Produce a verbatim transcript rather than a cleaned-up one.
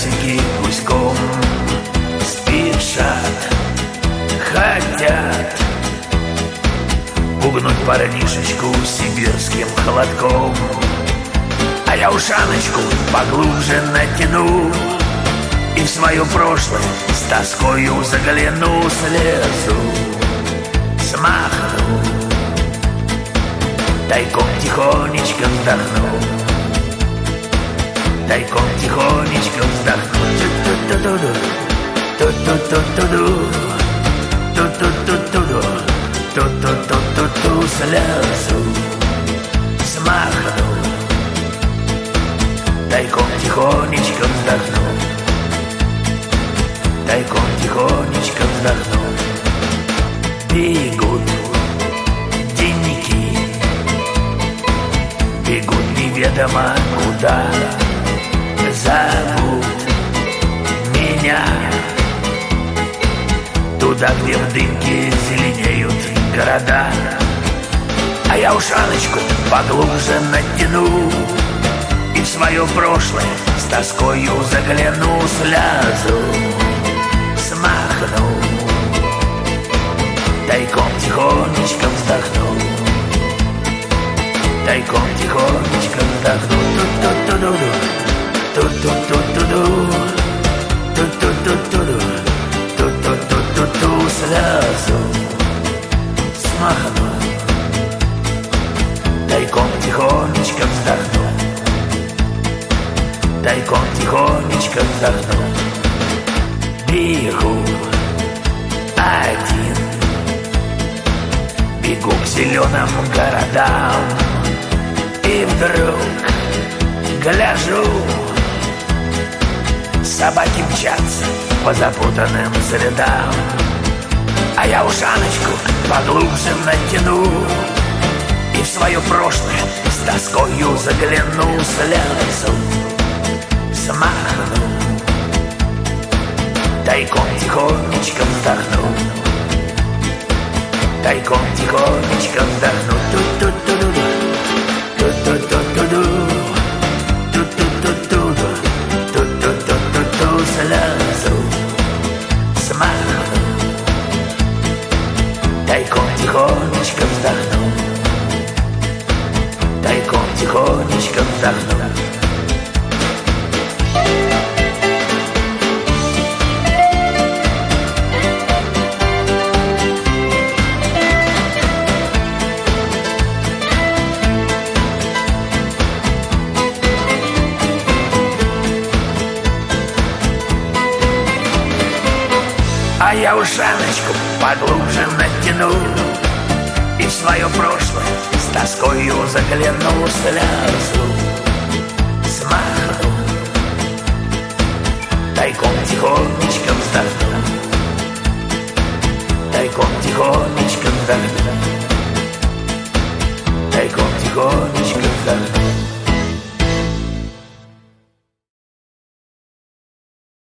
персики гуськом спешат, хотят пугнуть парнишечку сибирским холодком. А я ушаночку поглубже натяну и в свое прошлое с тоскою загляну, слезу, смахну, тайком тихонечко вздохну, тайком тихонечко вздохну. Ту-ту-ту-ту-ду, ту-ту-ту-ту-ду, ту-ту-ту-ту-ду, ту-ту-ту-ту-ту, слезу, смахну, тайком тихонечко вздохну, тайком тихонечко вздохну. Бегут денники, бегут неведомо куда, зовут меня туда, где в дымке зеленеют города. А я ушаночку поглубже натяну и в свое прошлое с тоскою загляну, слезу, смахну, тайком тихонечко вздохну, тайком тихонечко вздохну. Ту-ту-ту-ду-ду, ту-ту-ту-ту-ду, ту-ту-ту-ту-ду, ту-ту-ту-ту-ту, слезу, смахну, тайком тихонечко вздохну, тайком тихонечко вздохну. Бегу один, бегу к зеленым городам, и вдруг гляжу, собаки мчатся по запутанным следам. А я ушаночку поглубже натяну и в свое прошлое с тоскою загляну, слезу, смахну, тайком тихонечко вздохну, тайком тихонечко вздохну. Ту-ту-ту-ду-ду, ту-ту-ту-ту-ду, ту-ту-ту-ту-ду, ту-ту-ту-ту-ту, слезу, смахну, тайком тихонечко вздохну, тайком тихонечко вздохну. А я ушаночку поглубже натяну и в свое прошлое с тоскою загляну, слезу, смахну, тайком тихонечко вздохну, тайком тихонечко вздохну.